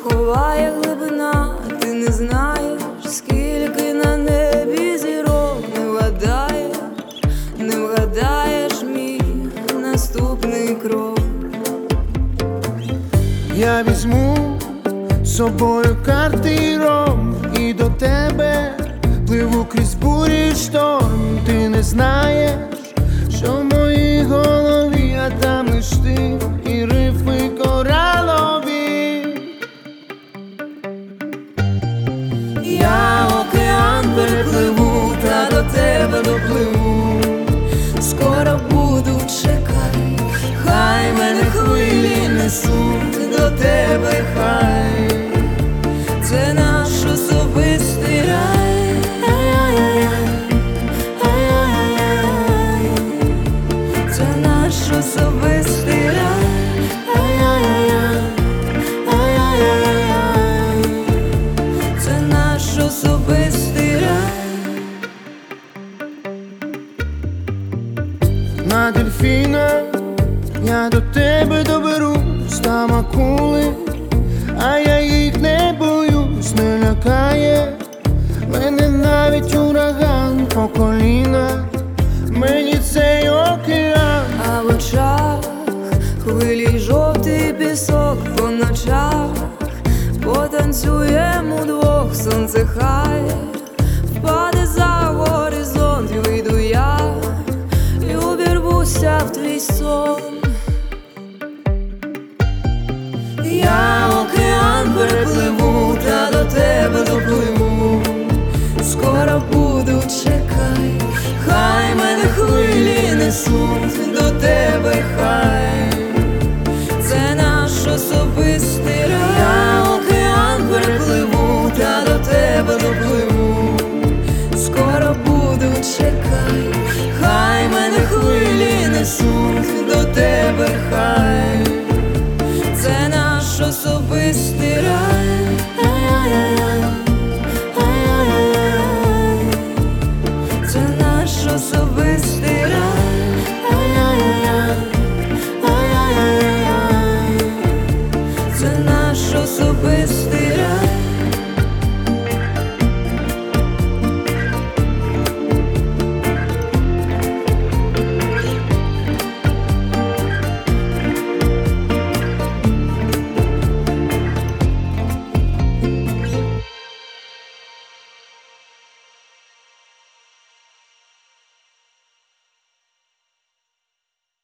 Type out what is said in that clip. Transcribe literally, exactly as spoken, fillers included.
ховає глибина, ти не знаєш, скільки на небі зірок. Не вгадаєш, не вгадаєш мій наступний крок. Я візьму з собою карти і ром, і до тебе пливу крізь бурі й шторм. Ти не знаєш, що в моїй голові, а там лиш ти і рифми коралові. Я океан перепливу, та до тебе допливу. Скоро буду, чекай, хай мене хвилі несуть до тебе, хай. Це наш особистий рай. Ай-яй-яй-яй. Це наш особистий рай. Ай-яй-яй-яй. Ай-яй-яй-яй. Це наш особистий рай. На дельфіна я до тебе доберусь, там акули, а я їх не боюсь, не лякає мене навіть ураган по коліна, мені цей океан. А в очах хвилі й жовтий пісок, по ночах потанцюємо удвох. Сонце хай впаде за горизонт, і вийду я і увірвуся в твій сон. Я океан перепливу, та до тебе допливу. Скоро буду, чекай, хай мене хвилі несуть до тебе, хай. Це наш особистий рай. Я океан перепливу, та до тебе допливу. Скоро буду, чекай, хай мене хвилі несуть до тебе, хай.